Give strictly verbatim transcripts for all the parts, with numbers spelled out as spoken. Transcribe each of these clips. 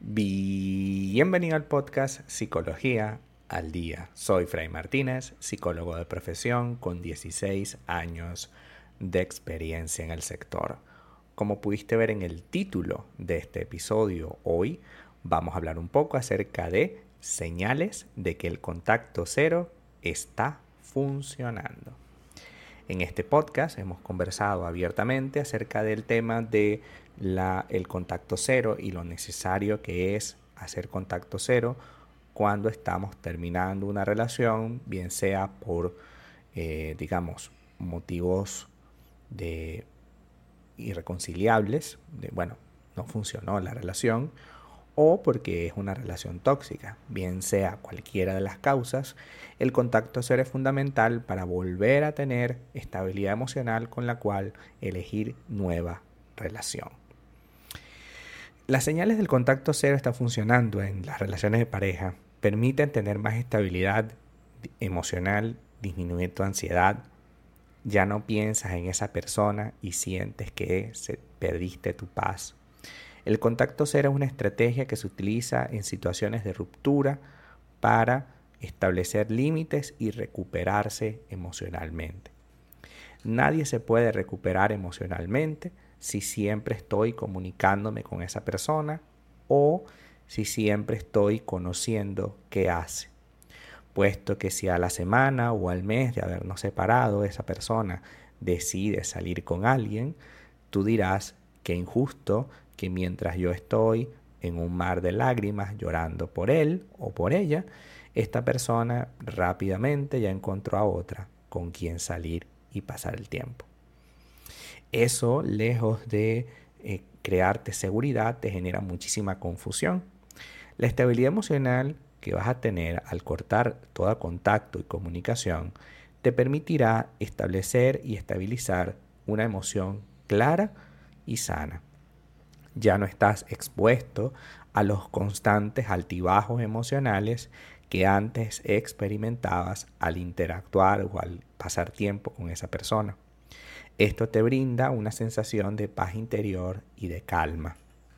Bienvenido al podcast Psicología al Día. Soy Fray Martínez, psicólogo de profesión con dieciséis años de experiencia en el sector. Como pudiste ver en el título de este episodio, hoy vamos a hablar un poco acerca de señales de que el contacto cero está funcionando. En este podcast hemos conversado abiertamente acerca del tema de la, el contacto cero y lo necesario que es hacer contacto cero cuando estamos terminando una relación, bien sea por, eh, digamos, motivos de irreconciliables, de, bueno, no funcionó la relación, o porque es una relación tóxica. Bien sea cualquiera de las causas, el contacto cero es fundamental para volver a tener estabilidad emocional con la cual elegir nueva relación. Las señales del contacto cero están funcionando en las relaciones de pareja, permiten tener más estabilidad emocional, disminuir tu ansiedad, ya no piensas en esa persona y sientes que se, perdiste tu paz. El contacto cero es una estrategia que se utiliza en situaciones de ruptura para establecer límites y recuperarse emocionalmente. Nadie se puede recuperar emocionalmente si siempre estoy comunicándome con esa persona o si siempre estoy conociendo qué hace. Puesto que si a la semana o al mes de habernos separado esa persona decide salir con alguien, tú dirás que injusto que mientras yo estoy en un mar de lágrimas llorando por él o por ella, esta persona rápidamente ya encontró a otra con quien salir y pasar el tiempo. Eso, lejos de eh, crearte seguridad, te genera muchísima confusión. La estabilidad emocional que vas a tener al cortar todo contacto y comunicación te permitirá establecer y estabilizar una emoción clara y sana. Ya no estás expuesto a los constantes altibajos emocionales que antes experimentabas al interactuar o al pasar tiempo con esa persona. Esto te brinda una sensación de paz interior y de calma.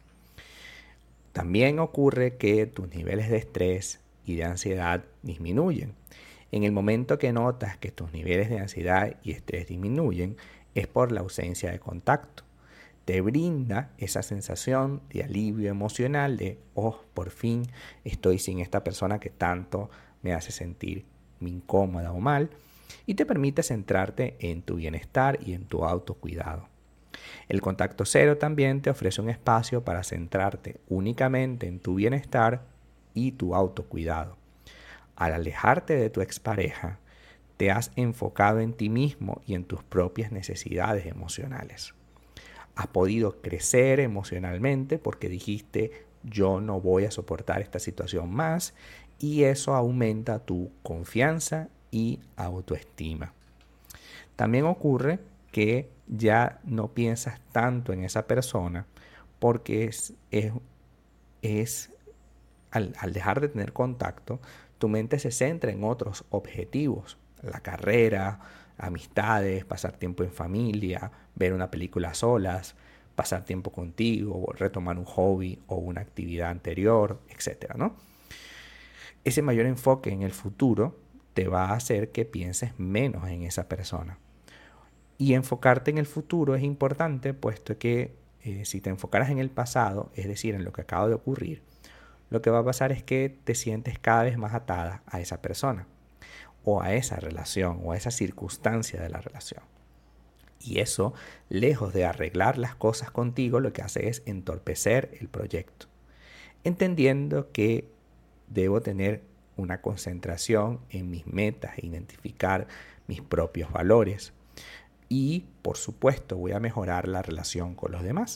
También ocurre que tus niveles de estrés y de ansiedad disminuyen. En el momento que notas que tus niveles de ansiedad y estrés disminuyen, es por la ausencia de contacto. Te brinda esa sensación de alivio emocional de, oh, por fin estoy sin esta persona que tanto me hace sentir incómoda o mal, y te permite centrarte en tu bienestar y en tu autocuidado. El contacto cero también te ofrece un espacio para centrarte únicamente en tu bienestar y tu autocuidado. Al alejarte de tu expareja, te has enfocado en ti mismo y en tus propias necesidades emocionales. Has podido crecer emocionalmente porque dijiste, yo no voy a soportar esta situación más, y eso aumenta tu confianza y autoestima. También ocurre que ya no piensas tanto en esa persona porque es, es, es al, al dejar de tener contacto, tu mente se centra en otros objetivos, la carrera, amistades, pasar tiempo en familia, ver una película a solas, pasar tiempo contigo, retomar un hobby o una actividad anterior, etcétera, ¿no? Ese mayor enfoque en el futuro te va a hacer que pienses menos en esa persona. Y enfocarte en el futuro es importante, puesto que eh, si te enfocaras en el pasado, es decir, en lo que acaba de ocurrir, lo que va a pasar es que te sientes cada vez más atada a esa persona, o a esa relación, o a esa circunstancia de la relación. Y eso, lejos de arreglar las cosas contigo, lo que hace es entorpecer el proyecto. Entendiendo que debo tener una concentración en mis metas e identificar mis propios valores. Y, por supuesto, voy a mejorar la relación con los demás.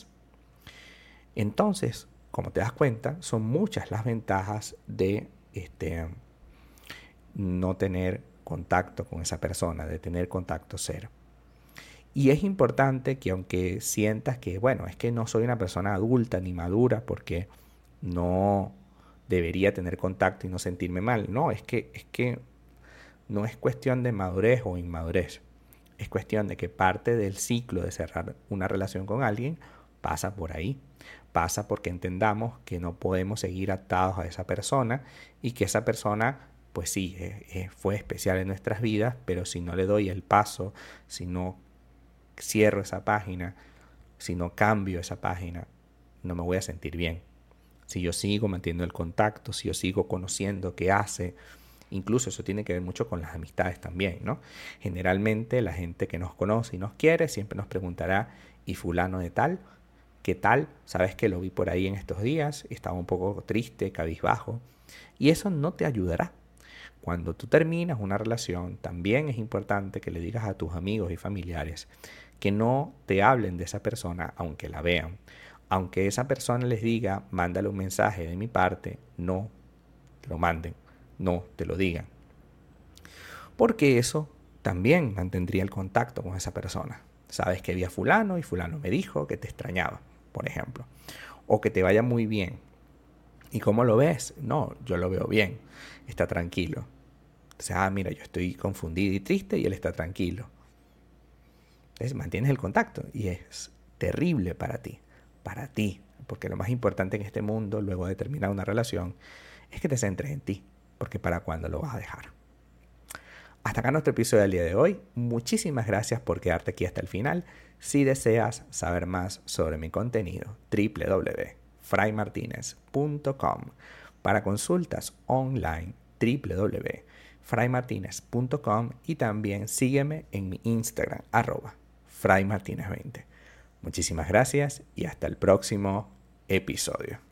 Entonces, como te das cuenta, son muchas las ventajas de este, no tener contacto con esa persona, de tener contacto cero. Y es importante que aunque sientas que, bueno, es que no soy una persona adulta ni madura porque no debería tener contacto y no sentirme mal. No, es que, es que no es cuestión de madurez o inmadurez. Es cuestión de que parte del ciclo de cerrar una relación con alguien pasa por ahí. pasa porque entendamos que no podemos seguir atados a esa persona y que esa persona, pues sí, eh, eh, fue especial en nuestras vidas, pero si no le doy el paso, si no cierro esa página, si no cambio esa página, no me voy a sentir bien. Si yo sigo manteniendo el contacto, si yo sigo conociendo qué hace, incluso eso tiene que ver mucho con las amistades también, ¿no? Generalmente la gente que nos conoce y nos quiere siempre nos preguntará, ¿y fulano de tal? ¿Qué tal? Sabes que lo vi por ahí en estos días, estaba un poco triste, cabizbajo, y eso no te ayudará. Cuando tú terminas una relación, también es importante que le digas a tus amigos y familiares que no te hablen de esa persona aunque la vean. Aunque esa persona les diga, mándale un mensaje de mi parte, no lo manden, no te lo digan. Porque eso también mantendría el contacto con esa persona. Sabes que vi a fulano y fulano me dijo que te extrañaba, por ejemplo. O que te vaya muy bien. ¿Y cómo lo ves? No, yo lo veo bien. Está tranquilo. O sea, ah, mira, yo estoy confundido y triste y él está tranquilo. Entonces mantienes el contacto y es terrible para ti. Para ti. Porque lo más importante en este mundo, luego de terminar una relación, es que te centres en ti. Porque ¿para cuándo lo vas a dejar? Hasta acá nuestro episodio del día de hoy. Muchísimas gracias por quedarte aquí hasta el final. Si deseas saber más sobre mi contenido, doble u doble u doble u punto fray martinez punto com. Para consultas online, doble u doble u doble u punto fray martinez punto com, y también sígueme en mi Instagram, arroba fraymartinez veinte. Muchísimas gracias y hasta el próximo episodio.